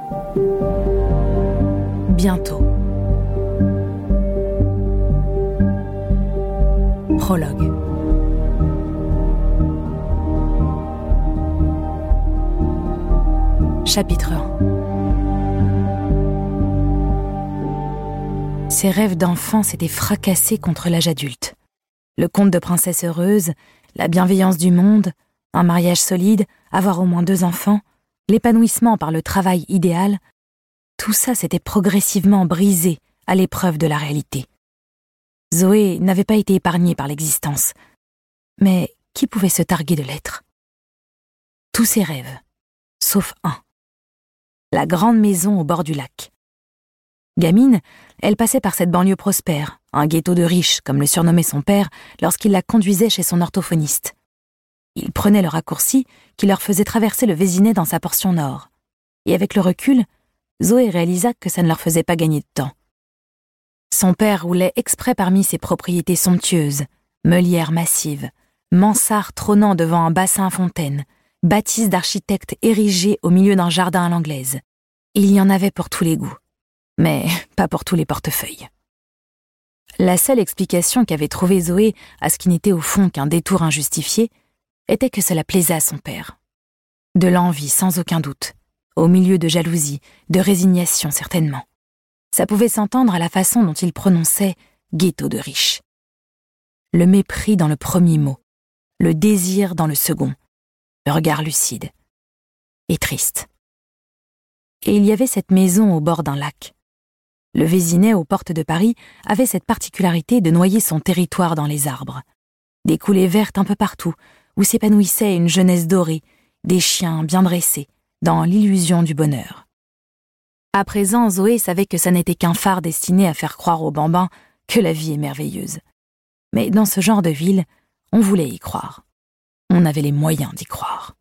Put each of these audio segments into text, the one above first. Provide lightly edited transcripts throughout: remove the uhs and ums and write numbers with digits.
Bientôt. Prologue. Chapitre 1. Ses rêves d'enfant s'étaient fracassés contre l'âge adulte. Le conte de princesse heureuse, la bienveillance du monde, un mariage solide, avoir au moins 2 enfants, l'épanouissement par le travail idéal, tout ça s'était progressivement brisé à l'épreuve de la réalité. Zoé n'avait pas été épargnée par l'existence. Mais qui pouvait se targuer de l'être? Tous ses rêves, sauf un. La grande maison au bord du lac. Gamine, elle passait par cette banlieue prospère, un ghetto de riches, comme le surnommait son père, lorsqu'il la conduisait chez son orthophoniste. Il prenait le raccourci qui leur faisait traverser le Vésinet dans sa portion nord. Et avec le recul, Zoé réalisa que ça ne leur faisait pas gagner de temps. Son père roulait exprès parmi ses propriétés somptueuses, meulières massives, mansardes trônant devant un bassin à fontaine, bâtisses d'architectes érigées au milieu d'un jardin à l'anglaise. Il y en avait pour tous les goûts, mais pas pour tous les portefeuilles. La seule explication qu'avait trouvée Zoé à ce qui n'était au fond qu'un détour injustifié était que cela plaisait à son père. De l'envie, sans aucun doute, au milieu de jalousie, de résignation certainement. Ça pouvait s'entendre à la façon dont il prononçait « ghetto de riches ». Le mépris dans le premier mot, le désir dans le second, le regard lucide et triste. Et il y avait cette maison au bord d'un lac. Le Vésinet aux portes de Paris avait cette particularité de noyer son territoire dans les arbres. Des coulées vertes un peu partout, où s'épanouissait une jeunesse dorée, des chiens bien dressés, dans l'illusion du bonheur. À présent, Zoé savait que ça n'était qu'un phare destiné à faire croire aux bambins que la vie est merveilleuse. Mais dans ce genre de ville, on voulait y croire. On avait les moyens d'y croire.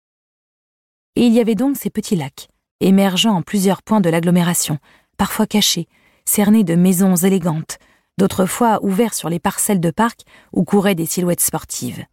Et il y avait donc ces petits lacs, émergeant en plusieurs points de l'agglomération, parfois cachés, cernés de maisons élégantes, d'autres fois ouverts sur les parcelles de parc où couraient des silhouettes sportives.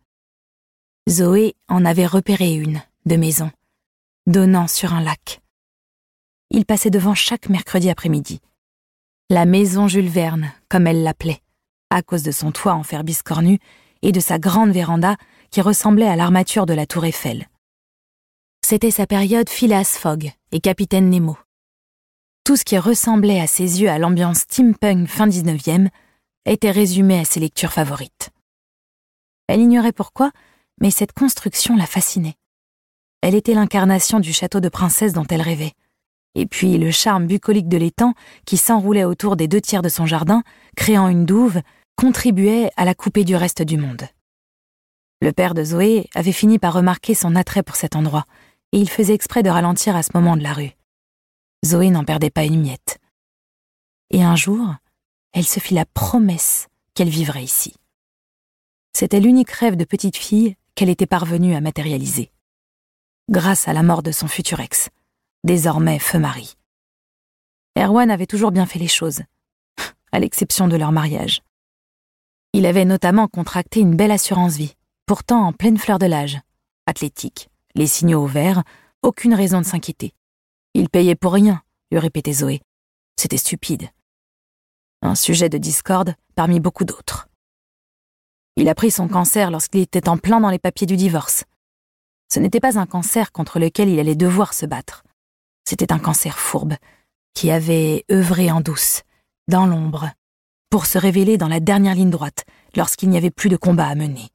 Zoé en avait repéré une, de maison, donnant sur un lac. Il passait devant chaque mercredi après-midi. La maison Jules Verne, comme elle l'appelait, à cause de son toit en fer biscornu et de sa grande véranda qui ressemblait à l'armature de la tour Eiffel. C'était sa période Phileas Fogg et Capitaine Nemo. Tout ce qui ressemblait à ses yeux à l'ambiance steampunk fin 19e était résumé à ses lectures favorites. Elle ignorait pourquoi, mais cette construction la fascinait. Elle était l'incarnation du château de princesse dont elle rêvait. Et puis le charme bucolique de l'étang, qui s'enroulait autour des 2 tiers de son jardin, créant une douve, contribuait à la couper du reste du monde. Le père de Zoé avait fini par remarquer son attrait pour cet endroit, et il faisait exprès de ralentir à ce moment de la rue. Zoé n'en perdait pas une miette. Et un jour, elle se fit la promesse qu'elle vivrait ici. C'était l'unique rêve de petite fille qu'elle était parvenue à matérialiser. Grâce à la mort de son futur ex, désormais feu mari. Erwan avait toujours bien fait les choses, à l'exception de leur mariage. Il avait notamment contracté une belle assurance vie, pourtant en pleine fleur de l'âge, athlétique, les signaux au vert, aucune raison de s'inquiéter. Il payait pour rien, lui répétait Zoé. C'était stupide. Un sujet de discorde parmi beaucoup d'autres. Il a pris son cancer lorsqu'il était en plein dans les papiers du divorce. Ce n'était pas un cancer contre lequel il allait devoir se battre. C'était un cancer fourbe, qui avait œuvré en douce, dans l'ombre, pour se révéler dans la dernière ligne droite, lorsqu'il n'y avait plus de combat à mener.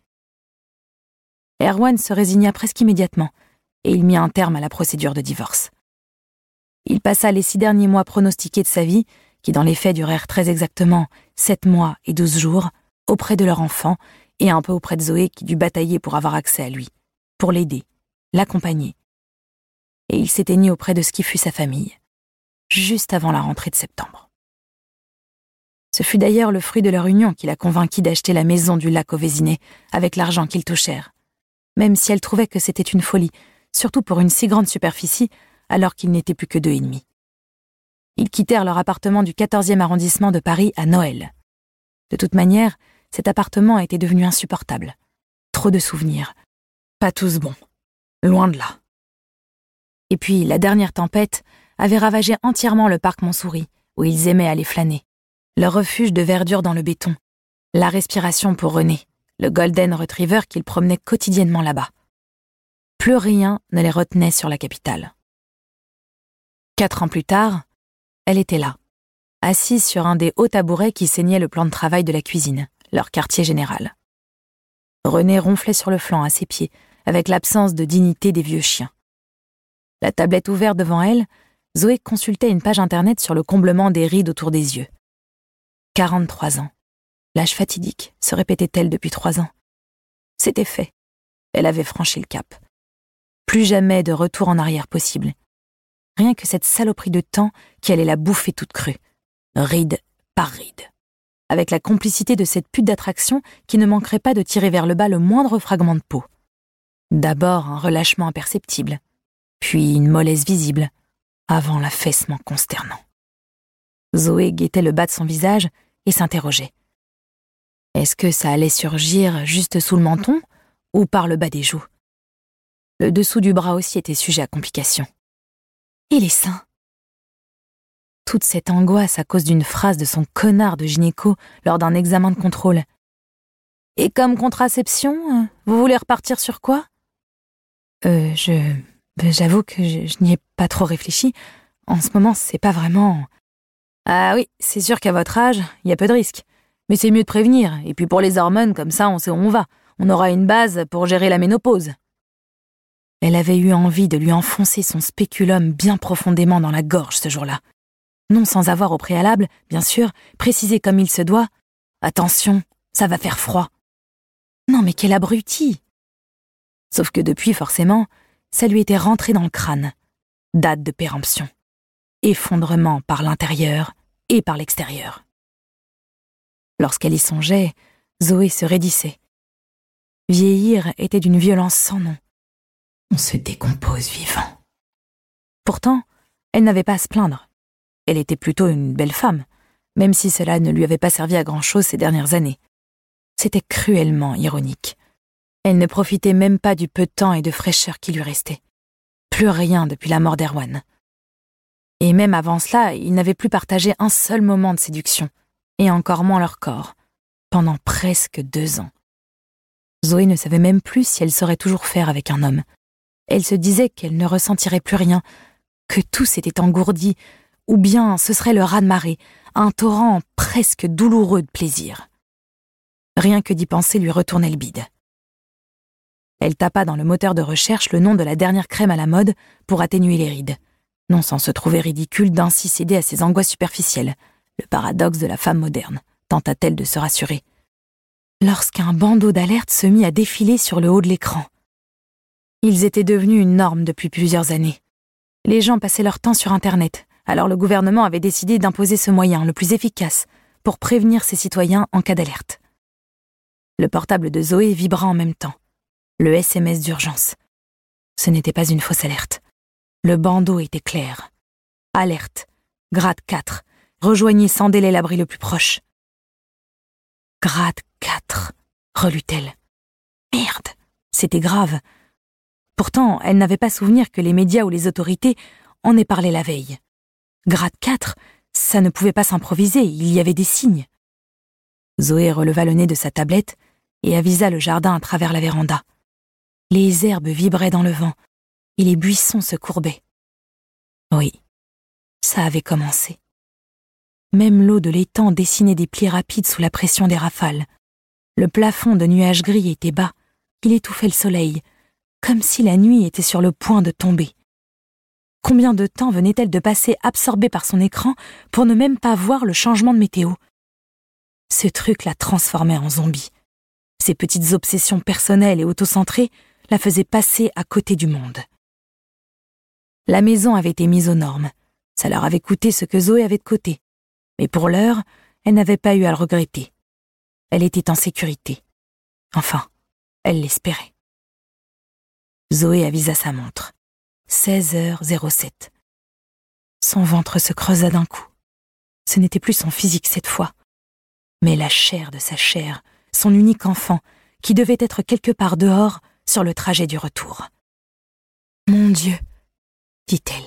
Erwan se résigna presque immédiatement, et il mit un terme à la procédure de divorce. Il passa les 6 derniers mois pronostiqués de sa vie, qui dans les faits durèrent très exactement 7 mois et 12 jours, auprès de leur enfant, et un peu auprès de Zoé qui dut batailler pour avoir accès à lui, pour l'aider, l'accompagner. Et il s'éteignit auprès de ce qui fut sa famille, juste avant la rentrée de septembre. Ce fut d'ailleurs le fruit de leur union qui la convainquit d'acheter la maison du lac au Vésinet avec l'argent qu'ils touchèrent, même si elle trouvait que c'était une folie, surtout pour une si grande superficie, alors qu'ils n'étaient plus que 2,5. Ils quittèrent leur appartement du 14e arrondissement de Paris à Noël. De toute manière, cet appartement était devenu insupportable. Trop de souvenirs. Pas tous bons. Loin de là. Et puis, la dernière tempête avaient ravagé entièrement le parc Montsouris, où ils aimaient aller flâner. Leur refuge de verdure dans le béton, la respiration pour René, le golden retriever qu'ils promenaient quotidiennement là-bas. Plus rien ne les retenait sur la capitale. 4 ans plus tard, elle était là, assise sur un des hauts tabourets qui ceignaient le plan de travail de la cuisine, leur quartier général. René ronflait sur le flanc à ses pieds, avec l'absence de dignité des vieux chiens. La tablette ouverte devant elle, Zoé consultait une page internet sur le comblement des rides autour des yeux. 43 ans. L'âge fatidique, se répétait-elle depuis 3 ans. C'était fait. Elle avait franchi le cap. Plus jamais de retour en arrière possible. Rien que cette saloperie de temps qui allait la bouffer toute crue. Ride par ride. Avec la complicité de cette pute d'attraction qui ne manquerait pas de tirer vers le bas le moindre fragment de peau. D'abord un relâchement imperceptible, puis une mollesse visible, avant l'affaissement consternant. Zoé guettait le bas de son visage et s'interrogeait. Est-ce que ça allait surgir juste sous le menton ou par le bas des joues? Le dessous du bras aussi était sujet à complications. Et les seins? Toute cette angoisse à cause d'une phrase de son connard de gynéco lors d'un examen de contrôle. Et comme contraception, vous voulez repartir sur quoi? J'avoue que je n'y ai pas trop réfléchi. En ce moment, c'est pas vraiment... Ah oui, c'est sûr qu'à votre âge, il y a peu de risques. Mais c'est mieux de prévenir. Et puis pour les hormones, comme ça, on sait où on va. On aura une base pour gérer la ménopause. Elle avait eu envie de lui enfoncer son spéculum bien profondément dans la gorge ce jour-là. Non sans avoir au préalable, bien sûr, précisé comme il se doit. Attention, ça va faire froid. Non mais quel abruti! Sauf que depuis, forcément, ça lui était rentré dans le crâne. Date de péremption. Effondrement par l'intérieur et par l'extérieur. Lorsqu'elle y songeait, Zoé se raidissait. Vieillir était d'une violence sans nom. On se décompose vivant. Pourtant, elle n'avait pas à se plaindre. Elle était plutôt une belle femme, même si cela ne lui avait pas servi à grand-chose ces dernières années. C'était cruellement ironique. Elle ne profitait même pas du peu de temps et de fraîcheur qui lui restait. Plus rien depuis la mort d'Erwan. Et même avant cela, ils n'avaient plus partagé un seul moment de séduction, et encore moins leur corps, pendant presque 2 ans. Zoé ne savait même plus si elle saurait toujours faire avec un homme. Elle se disait qu'elle ne ressentirait plus rien, que tout s'était engourdi, ou bien ce serait le raz-de-marée, un torrent presque douloureux de plaisir. Rien que d'y penser lui retournait le bide. Elle tapa dans le moteur de recherche le nom de la dernière crème à la mode pour atténuer les rides, non sans se trouver ridicule d'ainsi céder à ses angoisses superficielles, le paradoxe de la femme moderne, tenta-t-elle de se rassurer. Lorsqu'un bandeau d'alerte se mit à défiler sur le haut de l'écran. Ils étaient devenus une norme depuis plusieurs années. Les gens passaient leur temps sur Internet, alors le gouvernement avait décidé d'imposer ce moyen, le plus efficace, pour prévenir ses citoyens en cas d'alerte. Le portable de Zoé vibra en même temps. Le SMS d'urgence. Ce n'était pas une fausse alerte. Le bandeau était clair. Alerte. Grade 4. Rejoignez sans délai l'abri le plus proche. Grade 4, relut-elle. Merde, c'était grave. Pourtant, elle n'avait pas souvenir que les médias ou les autorités en aient parlé la veille. Grade 4, ça ne pouvait pas s'improviser, il y avait des signes. Zoé releva le nez de sa tablette et avisa le jardin à travers la véranda. Les herbes vibraient dans le vent et les buissons se courbaient. Oui, ça avait commencé. Même l'eau de l'étang dessinait des plis rapides sous la pression des rafales. Le plafond de nuages gris était bas, il étouffait le soleil, comme si la nuit était sur le point de tomber. Combien de temps venait-elle de passer absorbée par son écran pour ne même pas voir le changement de météo? Ce truc la transformait en zombie. Ses petites obsessions personnelles et autocentrées la faisaient passer à côté du monde. La maison avait été mise aux normes. Ça leur avait coûté ce que Zoé avait de côté. Mais pour l'heure, elle n'avait pas eu à le regretter. Elle était en sécurité. Enfin, elle l'espérait. Zoé avisa sa montre. 16h07. Son ventre se creusa d'un coup. Ce n'était plus son physique cette fois, mais la chair de sa chair, son unique enfant, qui devait être quelque part dehors sur le trajet du retour. « Mon Dieu !» dit-elle.